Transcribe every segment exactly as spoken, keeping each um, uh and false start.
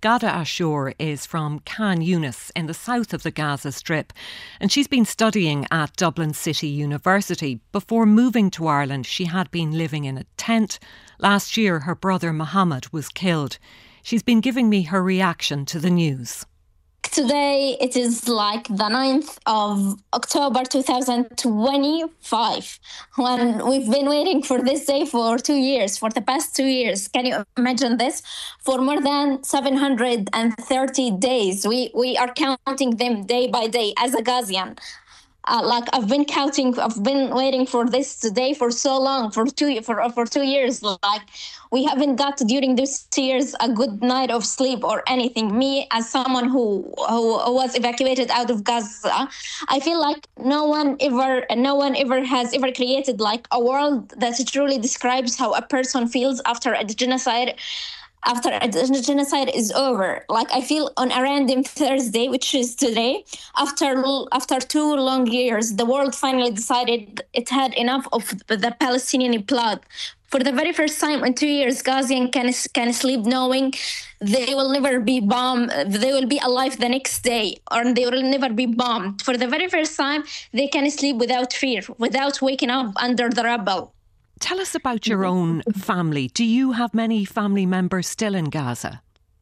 Ghada Ashur is from Khan Yunis in the south of the Gaza Strip, and she's been studying at Dublin City University. Before moving to Ireland, she had been living in a tent. Last year, her brother Mohammed was killed. She's been giving me her reaction to the news. Today, it is like the ninth of October two thousand twenty-five, when we've been waiting for this day for two years, for the past two years. Can you imagine this? For more than seven hundred thirty days, we, we are counting them day by day as a Ghazian. Uh, like I've been counting, I've been waiting for this today for so long, for two for for two years. Like we haven't got during these two years a good night of sleep or anything. Me, as someone who who was evacuated out of Gaza, I feel like no one ever, no one ever has ever created like a world that truly describes how a person feels after a genocide. After the genocide is over. Like I feel on a random Thursday, which is today, after after two long years, the world finally decided it had enough of the Palestinian blood. For the very first time in two years, Ghazian can can sleep knowing they will never be bombed. They will be alive the next day, or they will never be bombed. For the very first time, they can sleep without fear, without waking up under the rubble. Tell us about your own family. Do you have many family members still in Gaza?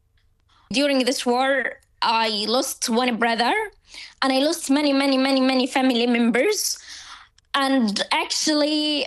During this war, I lost one brother and I lost many, many, many, many family members. And actually,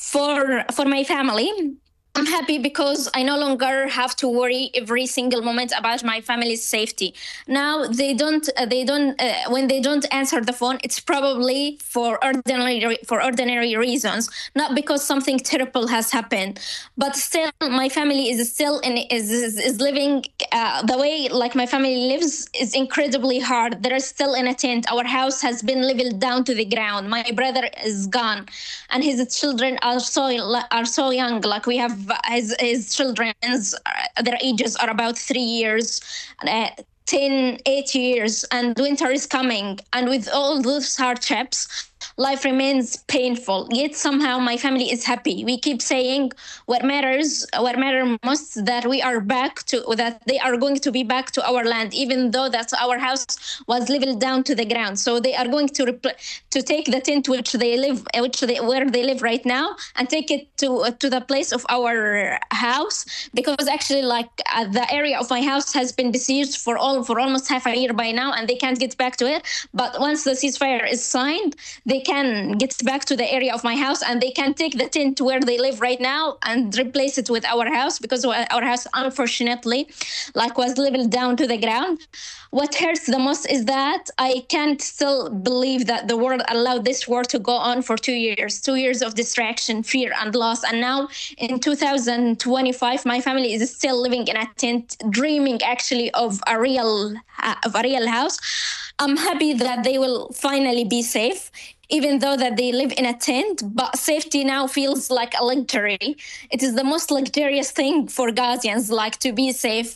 for for my family, I'm happy because I no longer have to worry every single moment about my family's safety. Now they don't, uh, they don't. Uh, when they don't answer the phone, it's probably for ordinary for ordinary reasons, not because something terrible has happened. But still, my family is still in is is, is living uh, the way like my family lives is incredibly hard. They're still in a tent. Our house has been leveled down to the ground. My brother is gone, and his children are so are so young. Like we have. His, his children's, uh, their ages are about three years, uh, ten, eight years, and winter is coming. And with all those hardships, life remains painful. Yet somehow my family is happy. We keep saying what matters, what matters most, that we are back to, that they are going to be back to our land, even though that our house was leveled down to the ground. So they are going to repl- to take the tent which they live, which they where they live right now, and take it to uh, to the place of our house, because actually, like uh, the area of my house has been besieged for all for almost half a year by now, and they can't get back to it. But once the ceasefire is signed, they can get back to the area of my house, and they can take the tent where they live right now and replace it with our house, because our house, unfortunately, like was leveled down to the ground. What hurts the most is that I can't still believe that the world allowed this war to go on for two years, two years of distraction, fear, and loss. And now in two thousand twenty-five, my family is still living in a tent, dreaming actually of a real, of a real house. I'm happy that they will finally be safe, even though that they live in a tent, but safety now feels like a luxury. It is the most luxurious thing for Gazians, like to be safe.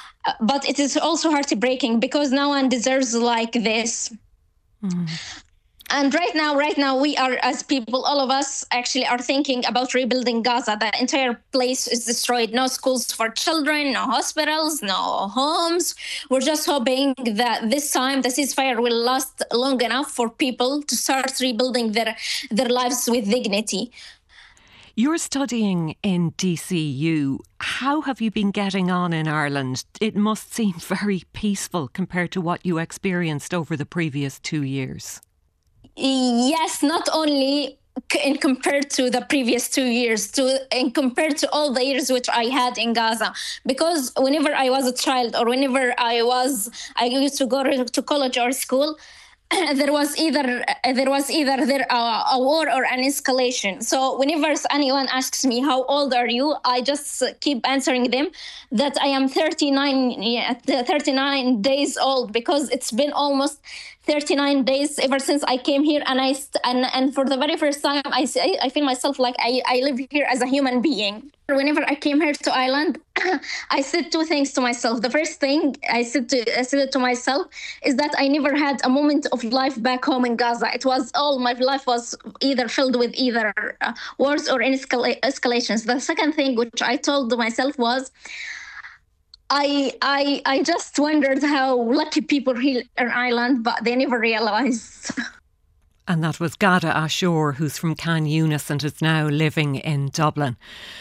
But it is also heartbreaking because no one deserves like this. Mm. And right now, right now, we are, as people, all of us actually are thinking about rebuilding Gaza. The entire place is destroyed. No schools for children, no hospitals, no homes. We're just hoping that this time the ceasefire will last long enough for people to start rebuilding their, their lives with dignity. You're studying in D C U. How have you been getting on in Ireland? It must seem very peaceful compared to what you experienced over the previous two years. Yes, not only in compared to the previous two years, to and compared to all the years which I had in Gaza, because whenever I was a child or whenever I was, I used to go to college or school, there was either there was either there uh, a war or an escalation. So whenever anyone asks me how old are you, I just keep answering them that I am thirty-nine, thirty-nine days old, because it's been almost thirty-nine days ever since I came here, and I st- and and for the very first time I I feel myself like I, I live here as a human being. Whenever I came here to Ireland, I said two things to myself. The first thing I said to I said to myself is that I never had a moment of life back home in Gaza. It was all my life was either filled with either uh, wars or escal- escalations. The second thing which I told myself was, I I I just wondered how lucky people here in Ireland, but they never realised. And that was Ghada Ashur, who's from Can Yunis and is now living in Dublin.